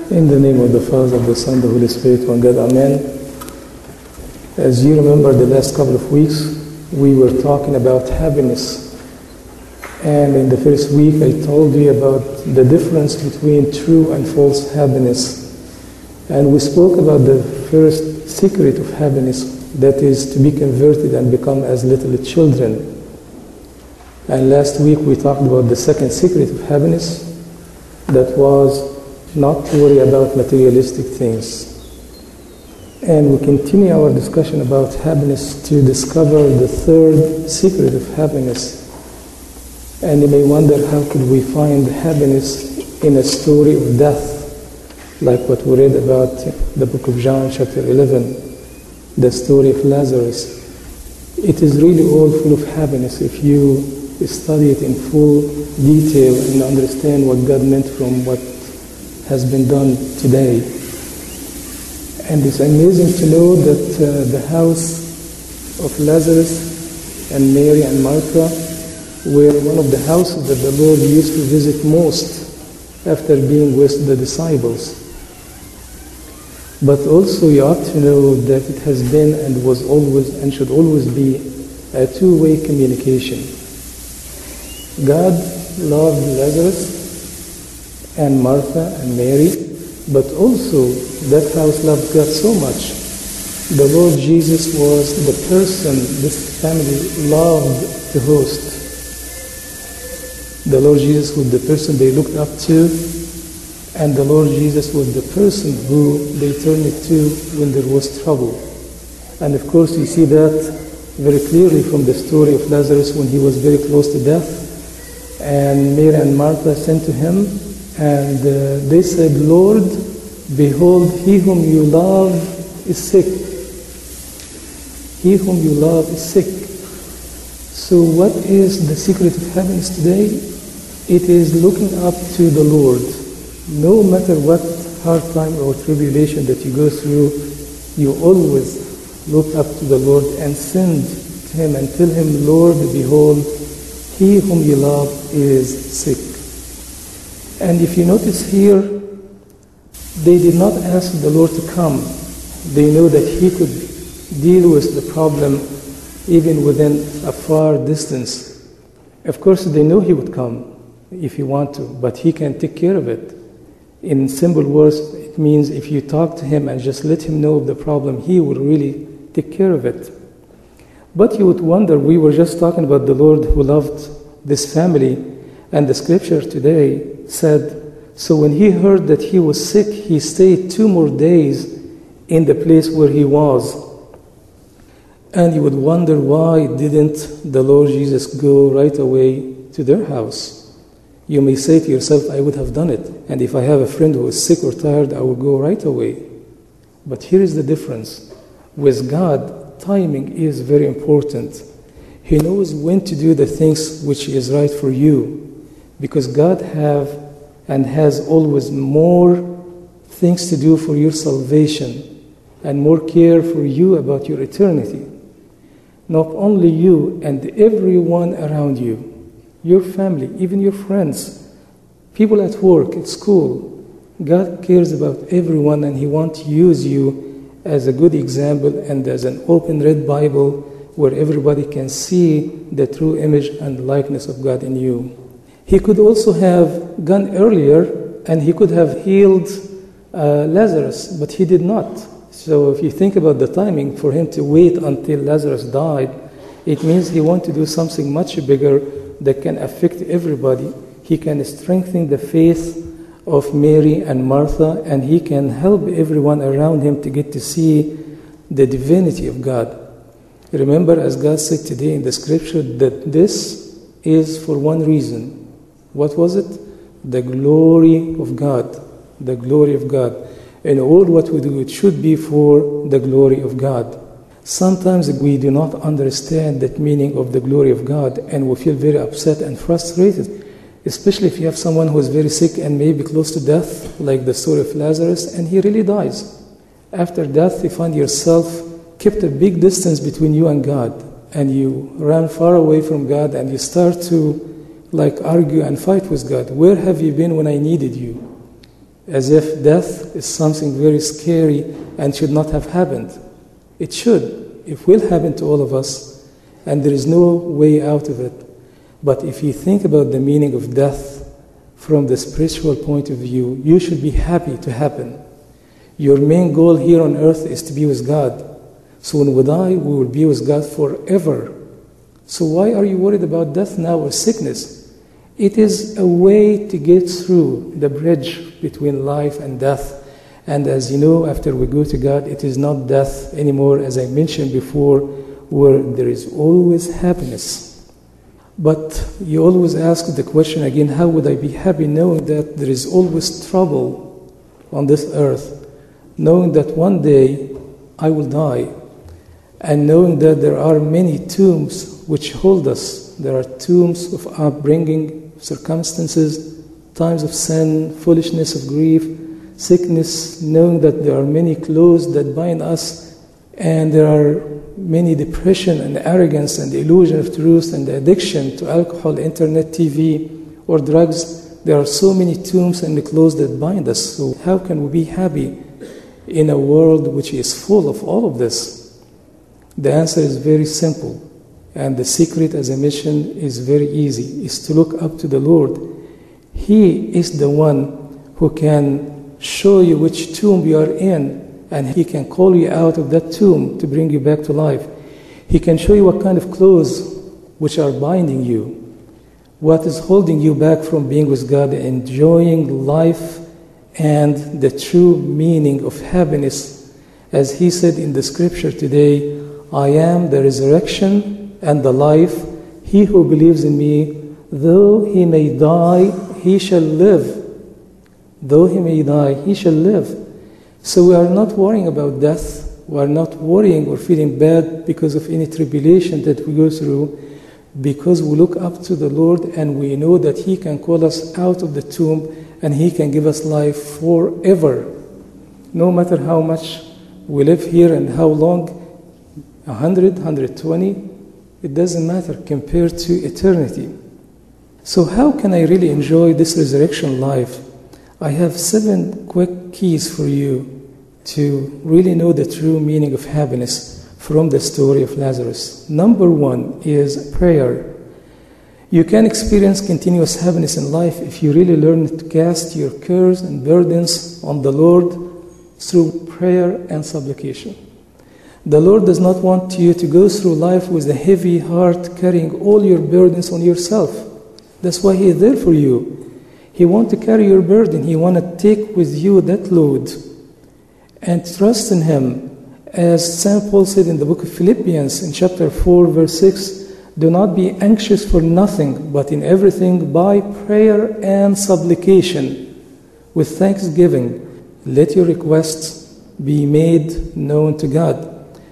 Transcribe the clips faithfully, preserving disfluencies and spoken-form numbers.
In the name of the Father, the Son, the Holy Spirit, one God, Amen. As you remember, the last couple of weeks, we were talking about happiness. And in the first week, I told you about the difference between true and false happiness. And we spoke about the first secret of happiness, that is to be converted and become as little children. And last week, we talked about the second secret of happiness, that was not to worry about materialistic things. And we continue our discussion about happiness to discover the third secret of happiness. And you may wonder, how could we find happiness in a story of death, like what we read about the book of John, chapter eleven, the story of Lazarus. It is really all full of happiness if you study it in full detail and understand what God meant from what has been done today. And it's amazing to know that uh, the house of Lazarus and Mary and Martha were one of the houses that the Lord used to visit most after being with the disciples. But also you ought to know that it has been and was always and should always be a two-way communication. God loved Lazarus and Martha and Mary, but also that house loved God so much. The Lord Jesus was the person this family loved to host. The Lord Jesus was the person they looked up to, and the Lord Jesus was the person who they turned to when there was trouble. And of course you see that very clearly from the story of Lazarus when he was very close to death, and Mary and Martha sent to him, and uh, they said, Lord, behold, he whom you love is sick. He whom you love is sick. So what is the secret of happiness today? It is looking up to the Lord. No matter what hard time or tribulation that you go through, you always look up to the Lord and send to him and tell him, Lord, behold, he whom you love is sick. And if you notice here, they did not ask the Lord to come. They knew that he could deal with the problem even within a far distance. Of course, they knew he would come if he wanted to, but he can take care of it. In simple words, it means if you talk to him and just let him know of the problem, he will really take care of it. But you would wonder, we were just talking about the Lord who loved this family, and the scripture today said, so when he heard that he was sick, he stayed two more days in the place where he was. And you would wonder, why didn't the Lord Jesus go right away to their house? You may say to yourself, I would have done it. And if I have a friend who is sick or tired, I will go right away. But here is the difference. With God, timing is very important. He knows when to do the things which is right for you. Because God have and has always more things to do for your salvation and more care for you about your eternity. Not only you and everyone around you, your family, even your friends, people at work, at school. God cares about everyone, and he wants to use you as a good example and as an open red Bible where everybody can see the true image and likeness of God in you. He could also have gone earlier and he could have healed uh, Lazarus, but he did not. So if you think about the timing for him to wait until Lazarus died, it means he wanted to do something much bigger that can affect everybody. He can strengthen the faith of Mary and Martha, and he can help everyone around him to get to see the divinity of God. Remember, as God said today in the scripture, that this is for one reason. What was it? The glory of God. The glory of God. And all what we do, it should be for the glory of God. Sometimes we do not understand that meaning of the glory of God, and we feel very upset and frustrated, especially if you have someone who is very sick and maybe close to death, like the story of Lazarus, and he really dies. After death, you find yourself kept a big distance between you and God, and you run far away from God, and you start to like argue and fight with God. Where have you been when I needed you? as if death is something very scary and should not have happened. It should. It will happen to all of us, and there is no way out of it. But if you think about the meaning of death from the spiritual point of view, you should be happy to happen. Your main goal here on earth is to be with God. So when we die, we will be with God forever. So why are you worried about death now or sickness? It is a way to get through the bridge between life and death. And as you know, after we go to God, it is not death anymore, as I mentioned before, where there is always happiness. But you always ask the question again, how would I be happy knowing that there is always trouble on this earth, knowing that one day I will die, and knowing that there are many tombs which hold us. There are tombs of upbringing, circumstances, times of sin, foolishness of grief, sickness, knowing that there are many clothes that bind us, and there are many depression and arrogance and the illusion of truth and the addiction to alcohol, internet, T V, or drugs. There are so many tombs and the clothes that bind us. So how can we be happy in a world which is full of all of this? The answer is very simple. And the secret, as I mentioned, is very easy, is to look up to the Lord. He is the one who can show you which tomb you are in, and He can call you out of that tomb to bring you back to life. He can show you what kind of clothes which are binding you, what is holding you back from being with God, enjoying life and the true meaning of happiness. As He said in the scripture today, I am the resurrection and the life. He who believes in me, though he may die, he shall live. Though he may die, he shall live. So we are not worrying about death. We are not worrying or feeling bad because of any tribulation that we go through, because we look up to the Lord and we know that He can call us out of the tomb and He can give us life forever. No matter how much we live here and how long, one hundred, one hundred twenty, it doesn't matter compared to eternity. So how can I really enjoy this resurrection life? I have seven quick keys for you to really know the true meaning of happiness from the story of Lazarus. Number one is prayer. You can experience continuous happiness in life if you really learn to cast your cares and burdens on the Lord through prayer and supplication. The Lord does not want you to go through life with a heavy heart, carrying all your burdens on yourself. That's why He is there for you. He wants to carry your burden. He wants to take with you that load and trust in Him. As Saint Paul said in the book of Philippians, in chapter four, verse six, do not be anxious for nothing, but in everything by prayer and supplication, with thanksgiving, let your requests be made known to God.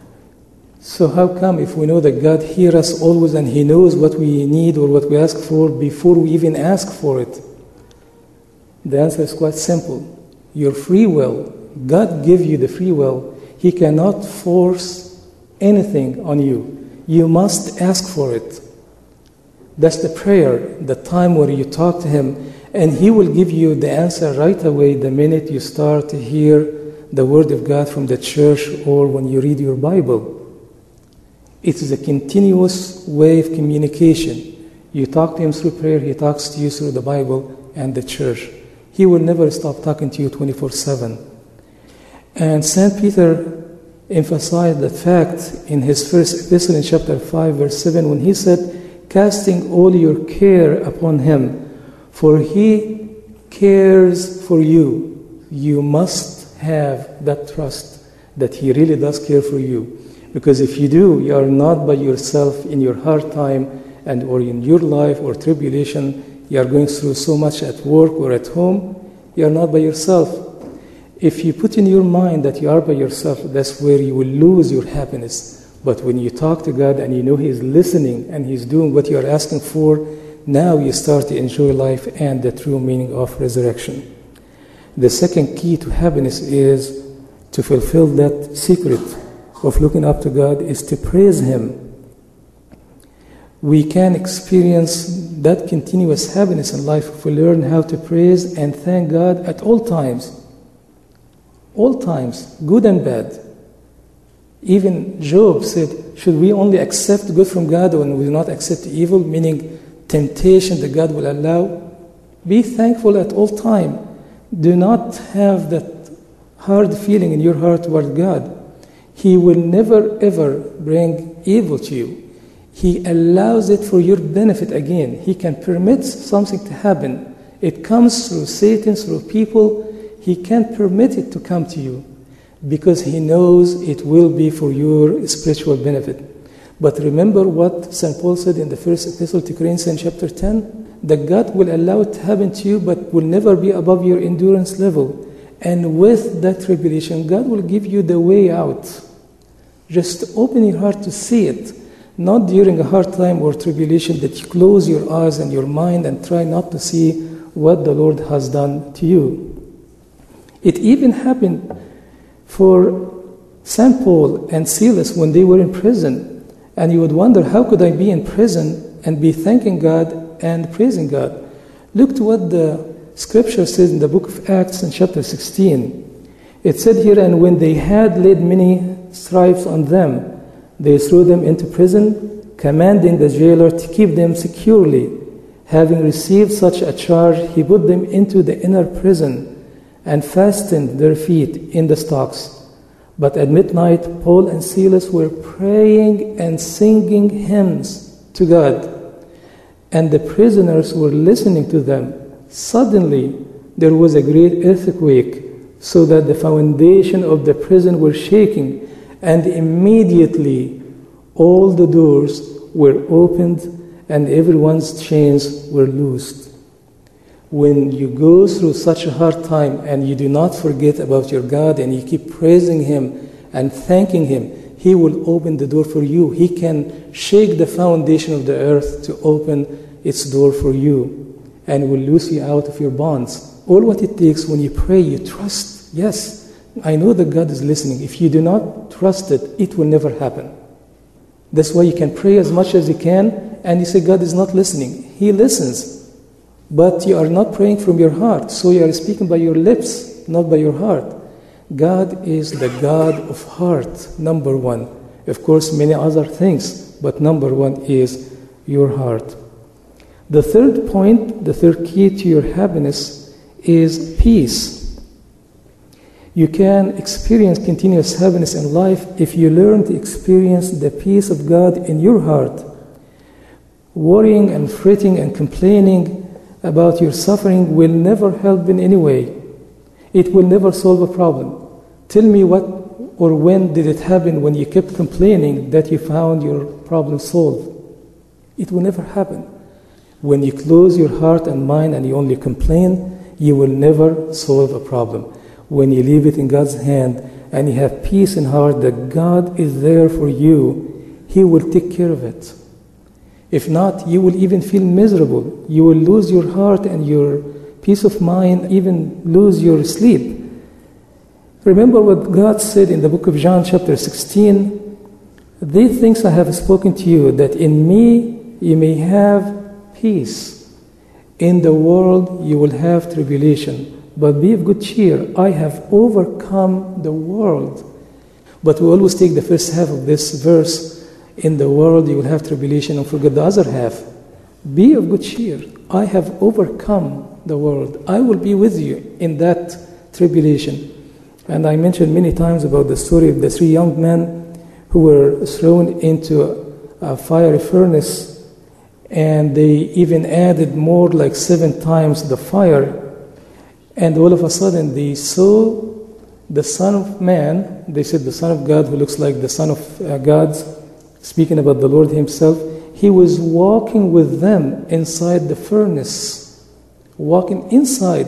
So how come if we know that God hears us always and He knows what we need or what we ask for before we even ask for it? The answer is quite simple. Your free will. God gives you the free will. He cannot force anything on you. You must ask for it. That's the prayer, the time where you talk to Him, and He will give you the answer right away the minute you start to hear the Word of God from the church or when you read your Bible. It is a continuous way of communication. You talk to Him through prayer, He talks to you through the Bible and the church. He will never stop talking to you twenty-four seven. And Saint Peter emphasized that fact in his first epistle in chapter five, verse seven, when he said, casting all your care upon Him, for He cares for you. You must have that trust that He really does care for you. Because if you do, you are not by yourself in your hard time and or in your life or tribulation. You are going through so much at work or at home. You are not by yourself. If you put in your mind that you are by yourself, that's where you will lose your happiness. But when you talk to God and you know He is listening and He's doing what you are asking for, now you start to enjoy life and the true meaning of resurrection. The second key to happiness is to fulfill that secret of looking up to God is to praise Him. We can experience that continuous happiness in life if we learn how to praise and thank God at all times. All times, good and bad. Even Job said, should we only accept good from God when we do not accept evil, meaning temptation that God will allow? Be thankful at all time. Do not have that hard feeling in your heart toward God. He will never ever bring evil to you. He allows it for your benefit again. He can permit something to happen. It comes through Satan, through people. He can't permit it to come to you because he knows it will be for your spiritual benefit. But remember what Saint Paul said in the first epistle to Corinthians chapter ten, that God will allow it to happen to you but will never be above your endurance level. And with that tribulation, God will give you the way out. Just open your heart to see it. Not during a hard time or tribulation that you close your eyes and your mind and try not to see what the Lord has done to you. It even happened for Saint Paul and Silas when they were in prison. And you would wonder, how could I be in prison and be thanking God and praising God? Look to what the scripture says in the book of Acts in chapter sixteen. It said here, and when they had laid many stripes on them, they threw them into prison, commanding the jailer to keep them securely. Having received such a charge, he put them into the inner prison and fastened their feet in the stocks. But at midnight, Paul and Silas were praying and singing hymns to God, and the prisoners were listening to them. Suddenly, there was a great earthquake, so that the foundation of the prison were shaking, and immediately all the doors were opened and everyone's chains were loosed. When you go through such a hard time and you do not forget about your God and you keep praising Him and thanking Him, He will open the door for you. He can shake the foundation of the earth to open its door for you and will loose you out of your bonds. All what it takes when you pray, you trust. Yes, I know that God is listening. If you do not trust it, it will never happen. That's why you can pray as much as you can and you say God is not listening. He listens. But you are not praying from your heart, so you are speaking by your lips, not by your heart. God is the God of heart, number one. Of course, many other things, but number one is your heart. The third point, the third key to your happiness is peace. You can experience continuous happiness in life if you learn to experience the peace of God in your heart. Worrying and fretting and complaining about your suffering will never help in any way. It will never solve a problem. Tell me what or when did it happen when you kept complaining that you found your problem solved? It will never happen. When you close your heart and mind and you only complain, you will never solve a problem. When you leave it in God's hand and you have peace in heart that God is there for you, He will take care of it. If not, you will even feel miserable. You will lose your heart and your peace of mind, even lose your sleep. Remember what God said in the book of John chapter sixteen, "These things I have spoken to you, that in me you may have peace. In the world you will have tribulation, but be of good cheer. I have overcome the world." But we always take the first half of this verse, in the world you will have tribulation, and forget the other half. Be of good cheer. I have overcome the world. I will be with you in that tribulation. And I mentioned many times about the story of the three young men who were thrown into a fiery furnace, and they even added more, like seven times the fire. And all of a sudden they saw the Son of Man, they said the Son of God, who looks like the Son of uh, God, speaking about the Lord Himself. He was walking with them inside the furnace, walking inside.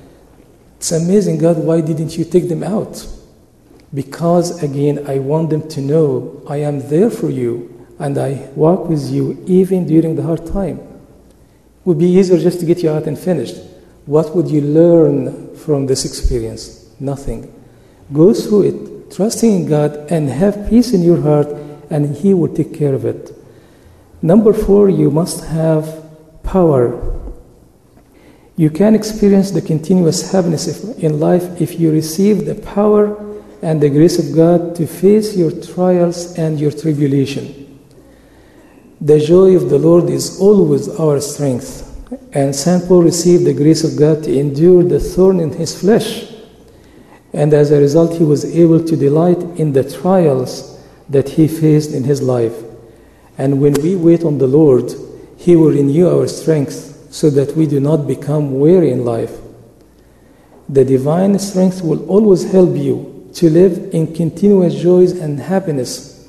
It's amazing, God, why didn't you take them out? Because, again, I want them to know I am there for you and I walk with you even during the hard time. It would be easier just to get you out and finished. What would you learn from this experience? Nothing. Go through it, trusting in God, and have peace in your heart, and He will take care of it. Number four, you must have power. You can experience the continuous happiness in life if you receive the power and the grace of God to face your trials and your tribulation. The joy of the Lord is always our strength. And Saint Paul received the grace of God to endure the thorn in his flesh. And as a result, he was able to delight in the trials that he faced in his life. And when we wait on the Lord, He will renew our strength so that we do not become weary in life. The divine strength will always help you to live in continuous joys and happiness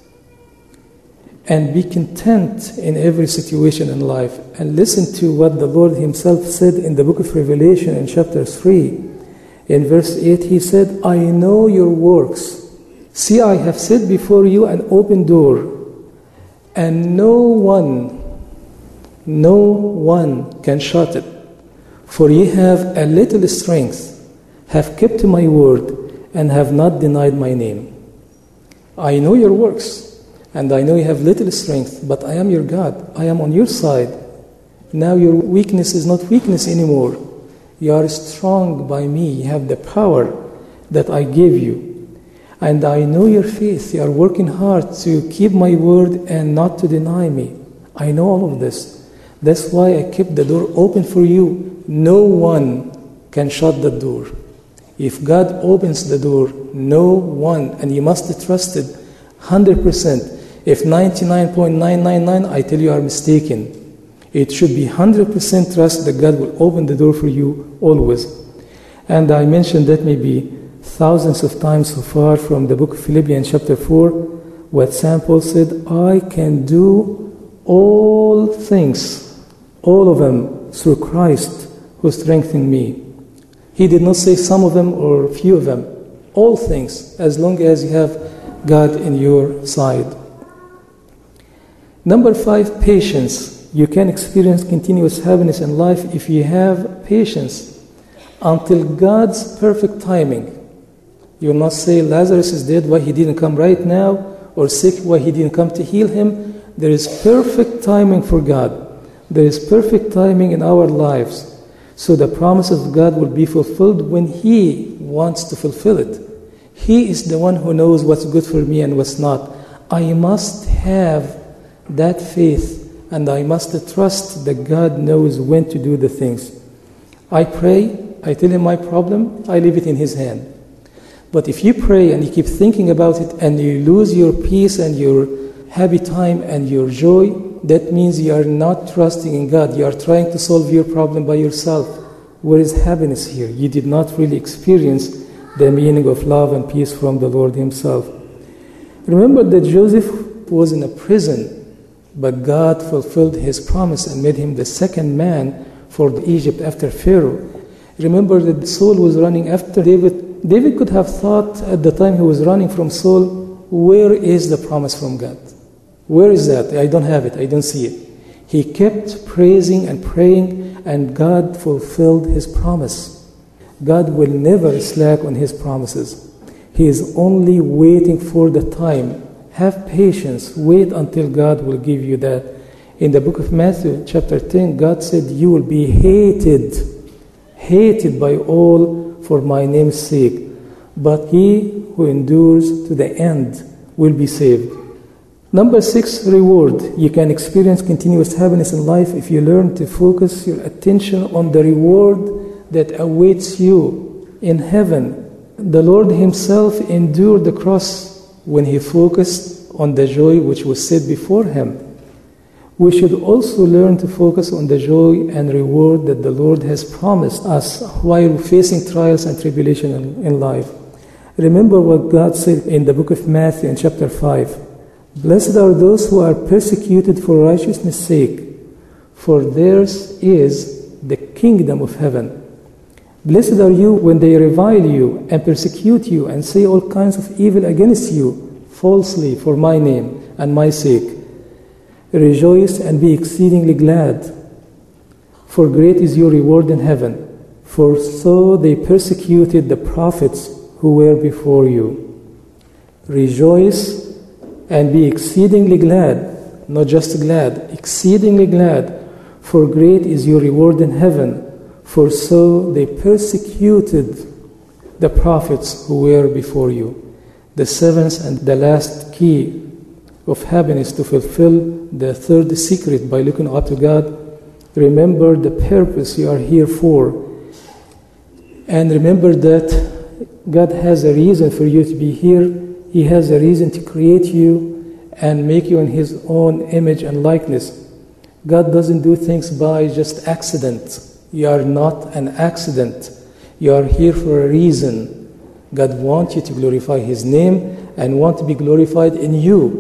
and be content in every situation in life. And listen to what the Lord Himself said in the book of Revelation in chapter three. In verse eight, He said, I know your works. See, I have set before you an open door, and no one, no one can shut it. For ye have a little strength, have kept my word, and have not denied my name. I know your works, and I know you have little strength, but I am your God. I am on your side. Now your weakness is not weakness anymore. You are strong by me. You have the power that I gave you. And I know your faith. You are working hard to keep my word and not to deny me. I know all of this. That's why I kept the door open for you. No one can shut the door. If God opens the door, no one, and you must trust it one hundred percent. If ninety-nine point nine nine nine, I tell you are mistaken. It should be one hundred percent trust that God will open the door for you always. And I mentioned that maybe thousands of times so far from the book of Philippians chapter four, what Saint Paul said, I can do all things, all of them, through Christ who strengthened me. He did not say some of them or few of them. All things, as long as you have God in your side. Number five, patience. You can experience continuous happiness in life if you have patience until God's perfect timing. You will not say, Lazarus is dead, why he didn't come right now? Or sick, why he didn't come to heal him? There is perfect timing for God. There is perfect timing in our lives. So the promises of God will be fulfilled when He wants to fulfill it. He is the one who knows what's good for me and what's not. I must have that faith, and I must trust that God knows when to do the things. I pray, I tell Him my problem, I leave it in His hand. But if you pray and you keep thinking about it and you lose your peace and your happy time and your joy, that means you are not trusting in God. You are trying to solve your problem by yourself. Where is happiness here? You did not really experience the meaning of love and peace from the Lord Himself. Remember that Joseph was in a prison, but God fulfilled His promise and made him the second man for Egypt after Pharaoh. Remember that Saul was running after David. David could have thought at the time he was running from Saul, where is the promise from God? Where is that? I don't have it. I don't see it. He kept praising and praying, and God fulfilled His promise. God will never slack on His promises. He is only waiting for the time. Have patience. Wait until God will give you that. In the book of Matthew, chapter ten, God said, you will be hated, hated by all for my name's sake. But he who endures to the end will be saved. Number six, reward. You can experience continuous happiness in life if you learn to focus your attention on the reward that awaits you in heaven. The Lord Himself endured the cross when He focused on the joy which was set before Him. We should also learn to focus on the joy and reward that the Lord has promised us while facing trials and tribulation in, in life. Remember what God said in the book of Matthew in chapter five. Blessed are those who are persecuted for righteousness' sake, for theirs is the kingdom of heaven. Blessed are you when they revile you and persecute you and say all kinds of evil against you falsely for my name and my sake. Rejoice and be exceedingly glad, for great is your reward in heaven. For so they persecuted the prophets who were before you. Rejoice and be exceedingly glad, not just glad, exceedingly glad, for great is your reward in heaven. For so they persecuted the prophets who were before you. The seventh and the last key of happiness to fulfill the third secret by looking up to God. Remember the purpose you are here for. And remember that God has a reason for you to be here. He has a reason to create you and make you in His own image and likeness. God doesn't do things by just accident. You are not an accident. You are here for a reason. God wants you to glorify His name and want to be glorified in you.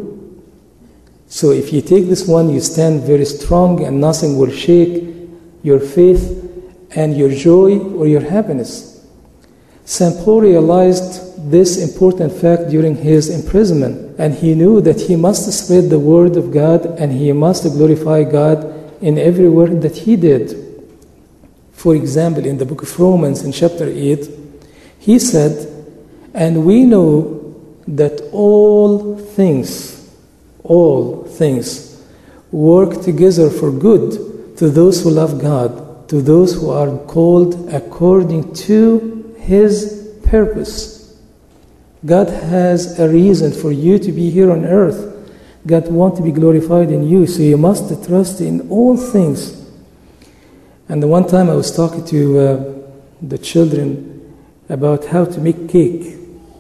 So if you take this one, you stand very strong and nothing will shake your faith and your joy or your happiness. Saint Paul realized this important fact during his imprisonment, and he knew that he must spread the word of God and he must glorify God in every word that he did. For example, in the book of Romans in chapter eight, he said, "And we know that all things all things work together for good to those who love God, to those who are called according to His purpose." God has a reason for you to be here on earth. God wants to be glorified in you, so you must trust in all things. And the one time I was talking to uh, the children about how to make cake.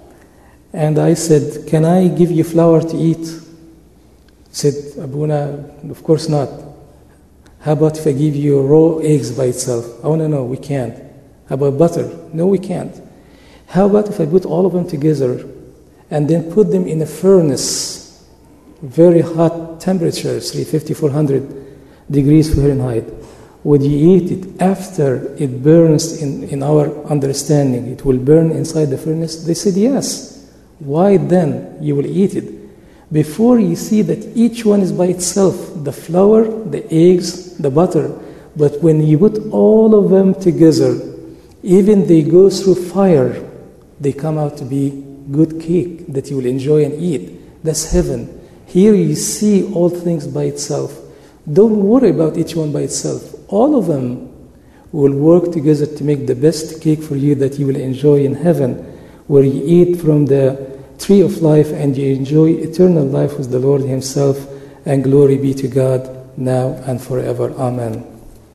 And I said, "Can I give you flour to eat?" Said, "Abuna, of course not. How about if I give you raw eggs by itself?" "Oh, no, no, we can't." "How about butter?" "No, we can't." "How about if I put all of them together and then put them in a furnace, very hot temperatures, three fifty, four hundred degrees Fahrenheit? Would you eat it after it burns in, in our understanding? It will burn inside the furnace?" They said, "Yes." "Why then you will eat it?" Before you see that each one is by itself, the flour, the eggs, the butter. But when you put all of them together, even they go through fire, they come out to be good cake that you will enjoy and eat. That's heaven. Here you see all things by itself. Don't worry about each one by itself. All of them will work together to make the best cake for you that you will enjoy in heaven, where you eat from the tree of life and you enjoy eternal life with the Lord Himself, and glory be to God now and forever. Amen.